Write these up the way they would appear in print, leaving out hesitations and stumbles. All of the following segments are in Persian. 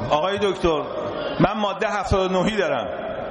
آقای دکتر من ماده 79 دارم.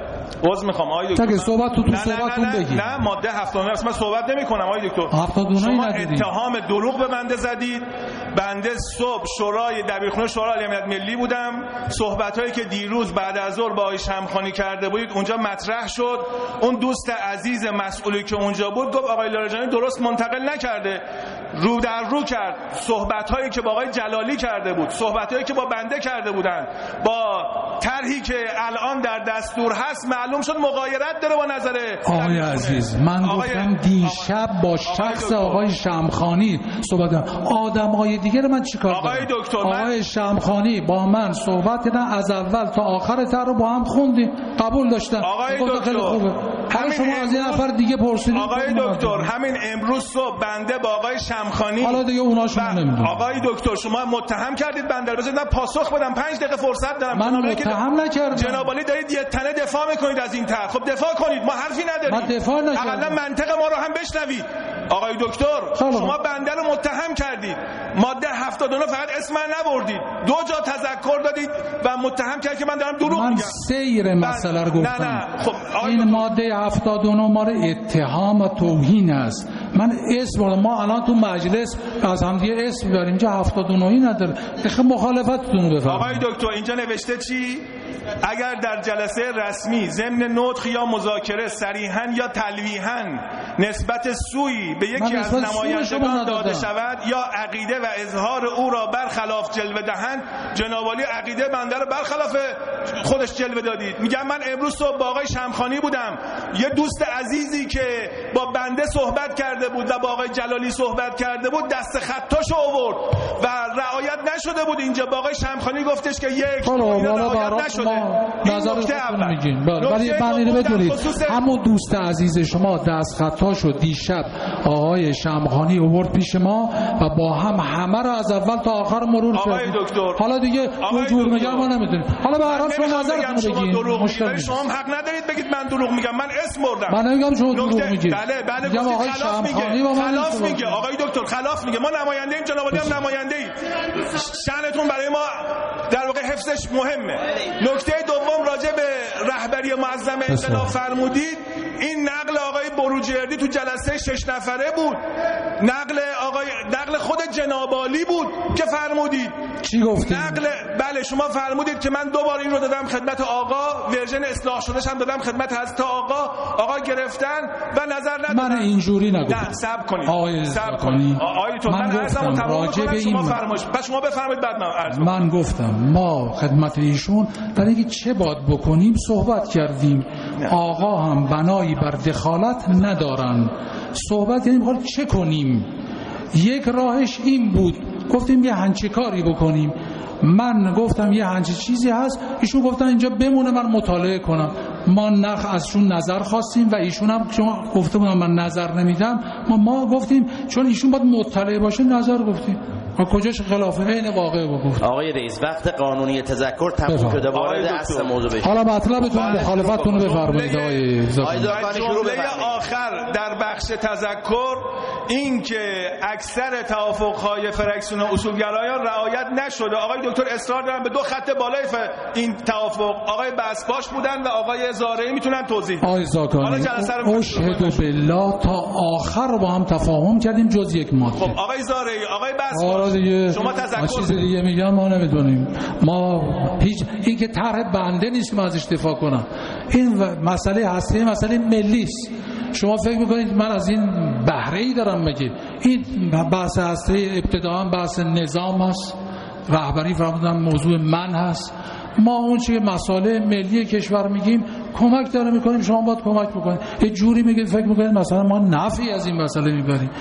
عذر میخوام آقای دکتر. تا صحبت تو صحبتتون بگید. نه ماده 79 اصلا من صحبت نمی‌کنم آقای دکتر. 79 شما ندیدید. اتهام دروغ به بنده زدید. بنده صبح شورای دبیرخونه شورای امنیت ملی بودم. صحبتایی که دیروز بعد از ظهر با آقای شمخانی کرده بودید اونجا مطرح شد. اون دوست عزیز مسئولی که اونجا بود گفت آقای لاریجانی درست منتقل نکرده. رو در رو کرد. صحبتایی که با آقای جلالی کرده بود، صحبتایی که با بنده کرده بودن، با طرحی که الان در دستور هست معلوم شد مغایرت داره با نظر آقای عزیز. من گفتم دیشب با شخص آقای شمخانی صحبت کردم. آدم‌های دیگه رو من چیکار کنم؟ آقای دکتر آقای شمخانی با من صحبت کردن، از اول تا آخر تر رو با هم خوندیم، قبول داشتن. آقای دکتر خیلی خوبه. حالا شما از این نفر دیگه پرسیدید. آقای دکتر همین امروز صبح بنده با آقای شمخانی، حالا دیگه اوناشون نمیدونم. آقای دکتر شما متهم کردید بنده رو، بذارید من پاسخ بدم. 5 دقیقه فرصت دارم. من متهم نکردم. جناب عالی دارید یه تنه دفاع میکنید از این طرح. خب دفاع کنید، ما حرفی نداریم. من دفاع نکردم. اقلا منطق ما رو هم بشنوید. آقای دکتر شما بنده رو متهم کردید، ماده 79 فقط اسم من نبردید، 2 جا تذکر دادید و متهم کردید که من دارم دروغ میگم. من سیر مسئله رو گفتم. نه. خب این ماده 79 ما رو اتهام و توهین است. من اسم ما الان تو مجلس از هم دیگه اسم داریم، اینجا 79 نداره. خب مخالفتتون رو بفرمایید. آقای دکتر اینجا نوشته چی؟ اگر در جلسه رسمی ضمن نطق یا مذاکره صریحاً یا تلویحاً نسبت سویی به یکی از نمایندگان داده شود یا عقیده و اظهار او را برخلاف جلوه دهند، جناب عالی عقیده بنده رو برخلاف خودش جلوه دادید. میگم من امروز صبح با آقای شمخانی بودم، یه دوست عزیزی که با بنده صحبت کرده بود و با آقای جلالی صحبت کرده بود دست خطاشو آورد و رعایت نشده بود. اینجا با آقای شمخانی گفتش که یک رعایت نشده. نظرتون میگین. ولی من اینو بدونید همون دوست عزیز شما دست خطاشو دیشب آقای شمخانی آورد پیش ما و با هم همه رو از اول تا آخر مرور کردیم. آقای دکتر حالا دیگه اون جور میگم ما نمیدونیم. حالا به هر حال شما نظرتون بگین. شما حق ندارید بگید من دروغ میگم. من اسم بردم. من نمیگم شما دروغ میگید. بله میگم آقای شمخانی با من خلاف میگه. آقای دکتر خلاف میگه. ما نماینده ایم، جناب عالی هم نماینده ایم. شأنتون برای ما در واقع حفظش مهمه. نکته دوم راجع به رهبری معظم انقلاب فرمودید. این نقل آقای بروجردی تو جلسه 6 نفره بود. نقل خود جناب عالی بود که فرمودید. چی گفتید؟ بله شما فرمودید که من 2 بار این رو دادم خدمت آقا، ورژن اصلاح شدهش هم دادم خدمت حضرت آقا گرفتن و نظر ندادن. من اینجوری نگفتم. نه صبر کنید. صبر کنید. من گفتم راجع به این شما بفرمایید بعد من عرض کنم. من گفتم ما خدمت ایشون برای اینکه چه باید بکنیم صحبت کردیم. آقا هم بنایی بر دخالت ندارن. صحبت یعنی می‌خواد چه کنیم. یک راهش این بود، گفتیم یه همچین کاری بکنیم. من گفتم یه همچین چیزی هست، ایشون گفتن اینجا بمونه من مطالعه کنم. ما ازشون نظر خواستیم و ایشون هم چون گفته بودن من نظر نمیدم، ما گفتیم چون ایشون باید مطلع باشه نظر گفتیم. ما کجاش خلافه عین واقعه گفت. آقای رئیس وقت قانونی تذکر تموم شده، وارد اصل موضوع بشید. حالا مطلبتون مخالفتتون رو بفرمایید آقای جمله آخر در بخش تذکر این که اکثر توافق‌های فرکسیون اصولگرایان رعایت نشده. آقای دکتر اصرار دارن به 2 خط بالای این توافق. آقای بسپاش بودن و آقای زارعی میتونن توضیح بدن. آقای زاکانی اشهد بالله تا آخر رو با هم تفاهم کردیم جز یک ماده. خب آقای زارعی، آقای بسپاش شما تذکر چیز دیگه میگم ما نمیدونیم. ما هیچ این که طرح بنده نیست که من ازش دفاع کنم. این مسئله هستی مسئله ملی است. شما فکر میکنید من از این بهره‌ای دارم میگید؟ این بحث هستی ابتداء بحث نظام است. رهبری فرمودن موضوع من هست. ما اون چیه مسائل ملی کشور میگیم کمک داره میکنیم، شما باید کمک بکنید. یه جوری میگید فکر میکنید مثلا ما نفعی از این مسئله میبریم.